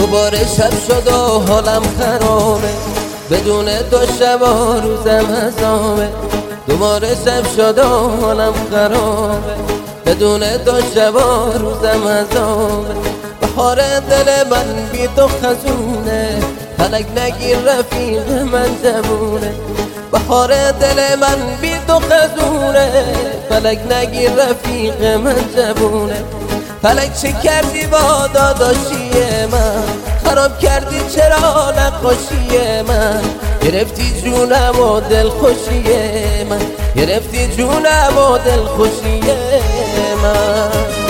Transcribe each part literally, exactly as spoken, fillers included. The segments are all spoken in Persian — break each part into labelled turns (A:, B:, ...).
A: دوباره شب شد و حالم خرابه، بدون دو شب و روزم عذابه. دوباره شب شد و حالم خرابه، بدون دو شب و روزم عذابه. بهار دل من بی تو خزونه، فلک نگیر رفیق من جوونه. بهار دل من بی تو خزونه، فلک نگیر رفیق من جوونه. فلک چه کردی با داداشی من، خراب کردی چرا نقاشی من. گرفتی جونم و دل خوشی من، گرفتی جونم و دل خوشی من.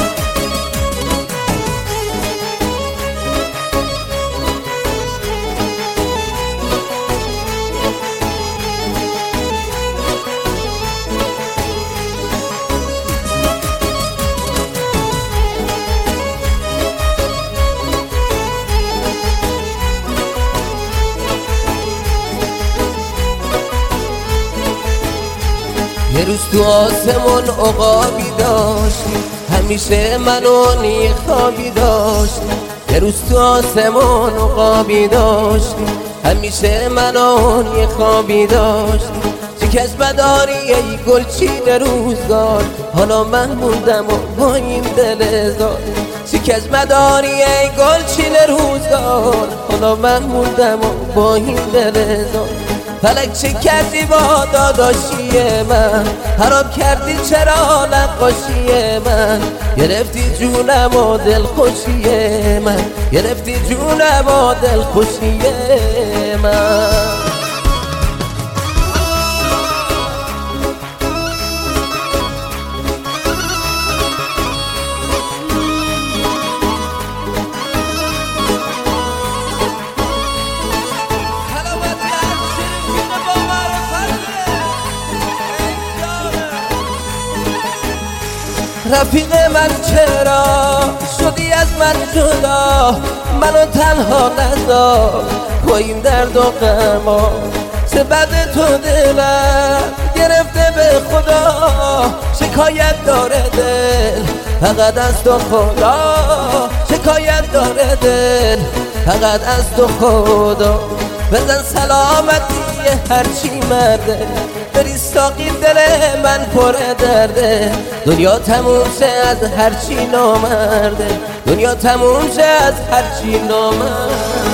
A: یه روز تو آسمون عقابی داشتی، همیشه منو نی خوابی داشتی. یه روز تو آسمون عقابی داشتی، همیشه منو نی خوابی داشتی. شکست بداری ای گلچین روزگار، حالا من موندم و با این دل زار. شکست مداری ای گلچین روزگار، حالا من موندم و با این دل زار. فلک چه کردی با داداشی من، خراب کردی چرا نقاشی من. گرفتی جونم و دل خوشی من، گرفتی جونم و دل خوشی من. رفیق من چرا شدی از من جدا، منو تنها نذار با این درد و غما. چه بد تو دلم گرفته به خدا، شکایت داره دل فقط از تو خدا. شکایت داره دل فقط از تو خدا. بزن سلامتی هرچی مرده، بری ساقی دل من پر درده. دنیا تموم شه از هرچی نامرده، دنیا تموم شه از هرچی نامرده.